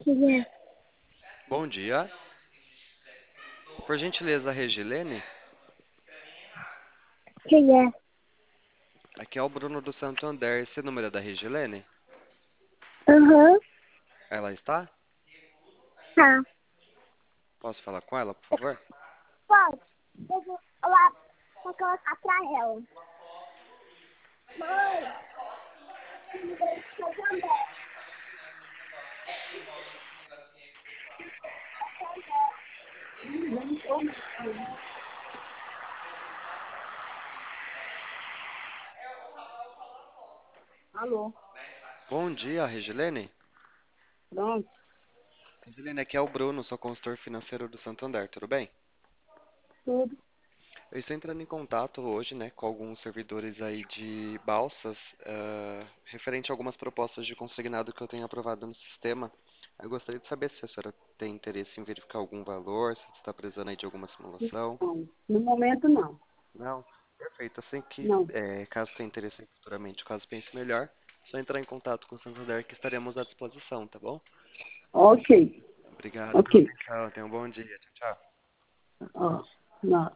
Quem é? Bom dia. Por gentileza, Regilene? Quem é? Aqui é o Bruno do Santander. Esse número é da Regilene? Aham, Ela está? tá. Posso falar com ela, por favor? Pode. Eu vou lá pra colocar pra ela. Mãe, eu também. Alô, Bom dia, Regilene. pronto, Regilene, aqui é o Bruno, sou consultor financeiro do Santander, tudo bem? tudo. Eu estou entrando em contato hoje, né, com alguns servidores aí de balsas, referente a algumas propostas de consignado que eu tenho aprovado no sistema. Eu gostaria de saber se a senhora tem interesse em verificar algum valor, se está precisando aí de alguma simulação. Não, no momento não. Não? Perfeito. Assim que, Não. caso tenha interesse em futuramente, caso pense melhor, é só entrar em contato com o Santander que estaremos à disposição, tá bom? Ok, Obrigado ok. pela atenção. Tenha um bom dia. Tchau, tchau. Ó, não.